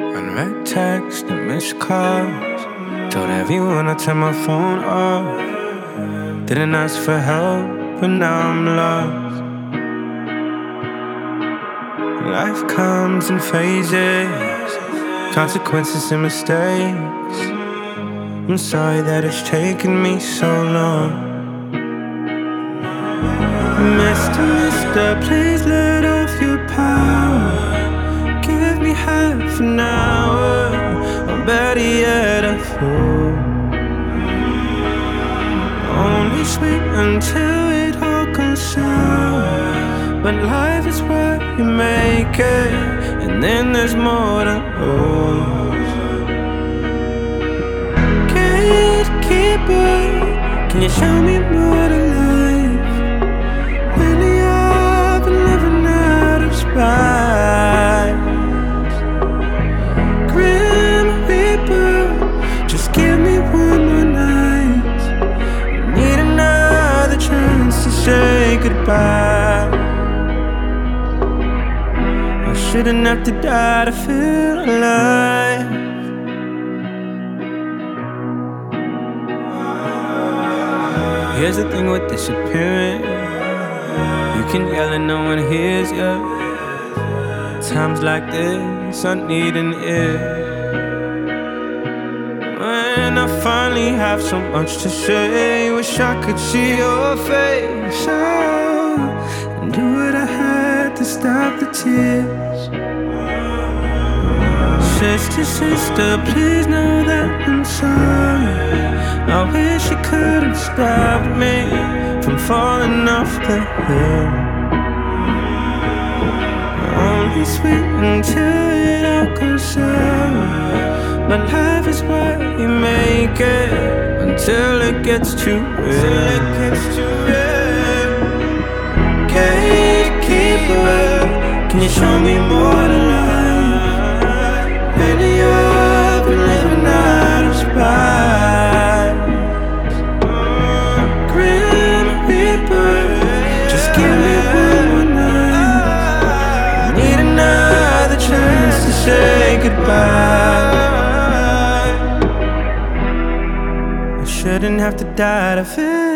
Unread text and missed calls. Told everyone I turned my phone off. Didn't ask for help, but now I'm lost. Life comes in phases, consequences and mistakes. I'm sorry that it's taken me so long. Mister, please let off your power. Give me half an hour, or better yet, a full. Only sweet until it all goes sour. But life is what you make it, and then there's more to lose. Gatekeeper, can you show me more to life? Lately I've been living out of spite. Grim Reaper, just give me one more night. I need another chance to say goodbye. I shouldn't have to die to feel alive. Here's the thing with disappearing, you can yell and no one hears you. Times like this, I need an ear. When I finally have so much to say, wish I could see your face and do what I had to stop the tears. Sister, please know that I'm sorry. I wish you could have stopped me from falling off the hill. Only sweet until it all goes sour. But life is what you make it, until it gets too real. Gatekeeper, can you show me more to life? Lately I've been living out of spite. Grim Reaper, just give me one more night. I need another chance to say goodbye. I shouldn't have to die to feel